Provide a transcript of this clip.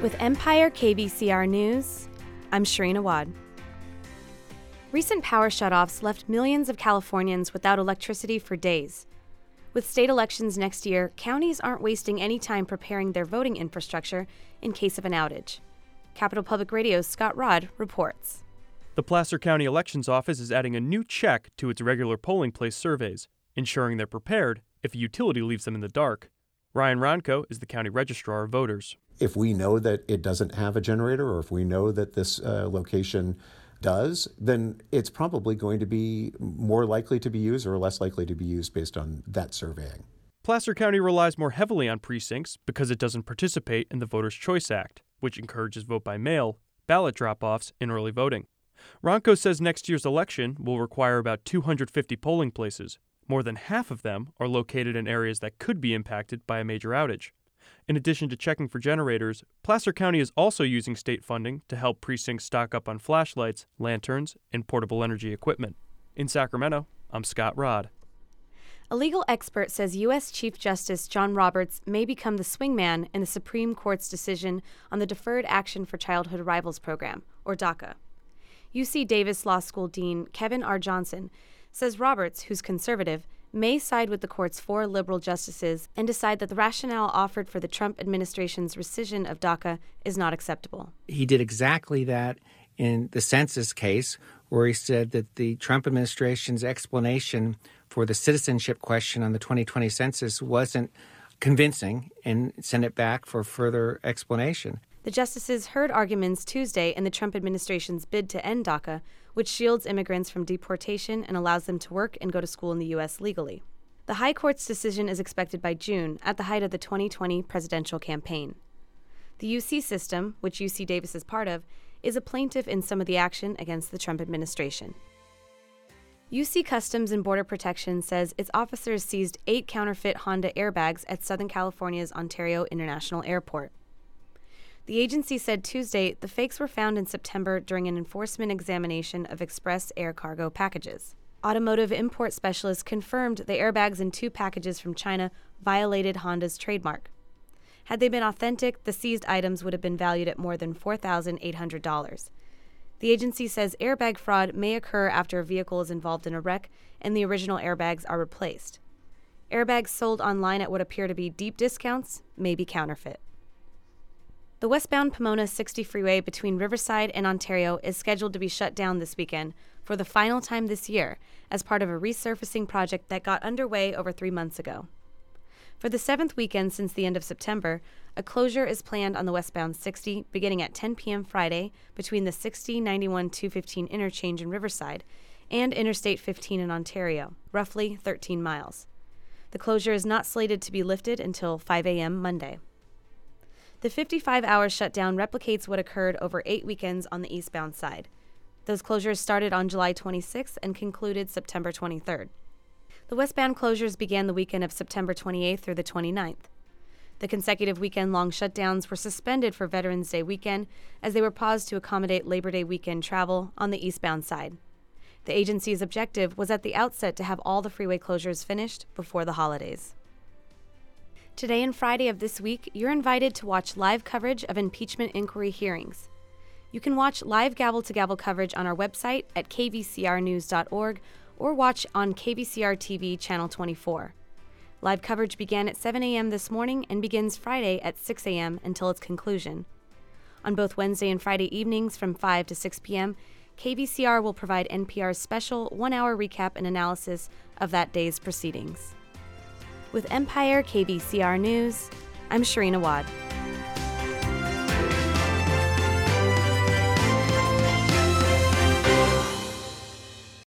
With Empire KVCR News, I'm Shireen Awad. Recent power shutoffs left millions of Californians without electricity for days. With state elections next year, counties aren't wasting any time preparing their voting infrastructure in case of an outage. Capital Public Radio's Scott Rodd reports. The Placer County Elections Office is adding a new check to its regular polling place surveys, ensuring they're prepared if a utility leaves them in the dark. Ryan Ronco is the county registrar of voters. If we know that it doesn't have a generator, or if we know that this location does, then it's probably going to be more likely to be used or less likely to be used based on that surveying. Placer County relies more heavily on precincts because it doesn't participate in the Voters' Choice Act, which encourages vote by mail, ballot drop-offs, and early voting. Ronco says next year's election will require about 250 polling places. More than half of them are located in areas that could be impacted by a major outage. In addition to checking for generators, Placer County is also using state funding to help precincts stock up on flashlights, lanterns, and portable energy equipment. In Sacramento, I'm Scott Rodd. A legal expert says U.S. Chief Justice John Roberts may become the swingman in the Supreme Court's decision on the Deferred Action for Childhood Arrivals program, or DACA. UC Davis Law School Dean Kevin R. Johnson says Roberts, who's conservative, may side with the court's 4 liberal justices and decide that the rationale offered for the Trump administration's rescission of DACA is not acceptable. He did exactly that in the census case, where he said that the Trump administration's explanation for the citizenship question on the 2020 census wasn't convincing and sent it back for further explanation. The justices heard arguments Tuesday in the Trump administration's bid to end DACA, which shields immigrants from deportation and allows them to work and go to school in the U.S. legally. The High Court's decision is expected by June, at the height of the 2020 presidential campaign. The UC system, which UC Davis is part of, is a plaintiff in some of the action against the Trump administration. UC Customs and Border Protection says its officers seized 8 counterfeit Honda airbags at Southern California's Ontario International Airport. The agency said Tuesday the fakes were found in September during an enforcement examination of express air cargo packages. Automotive import specialists confirmed the airbags in 2 packages from China violated Honda's trademark. Had they been authentic, the seized items would have been valued at more than $4,800. The agency says airbag fraud may occur after a vehicle is involved in a wreck and the original airbags are replaced. Airbags sold online at what appear to be deep discounts may be counterfeit. The westbound Pomona 60 freeway between Riverside and Ontario is scheduled to be shut down this weekend for the final time this year as part of a resurfacing project that got underway over 3 months ago. For the 7th weekend since the end of September, a closure is planned on the westbound 60 beginning at 10 p.m. Friday between the 60-91-215 interchange in Riverside and Interstate 15 in Ontario, roughly 13 miles. The closure is not slated to be lifted until 5 a.m. Monday. The 55-hour shutdown replicates what occurred over 8 weekends on the eastbound side. Those closures started on July 26th and concluded September 23rd. The westbound closures began the weekend of September 28th through the 29th. The consecutive weekend-long shutdowns were suspended for Veterans Day weekend as they were paused to accommodate Labor Day weekend travel on the eastbound side. The agency's objective was at the outset to have all the freeway closures finished before the holidays. Today and Friday of this week, you're invited to watch live coverage of impeachment inquiry hearings. You can watch live gavel-to-gavel coverage on our website at kvcrnews.org or watch on KVCR TV Channel 24. Live coverage began at 7 a.m. this morning and begins Friday at 6 a.m. until its conclusion. On both Wednesday and Friday evenings from 5 to 6 p.m., KVCR will provide NPR's special 1-hour recap and analysis of that day's proceedings. With Empire KVCR News, I'm Shireen Awad.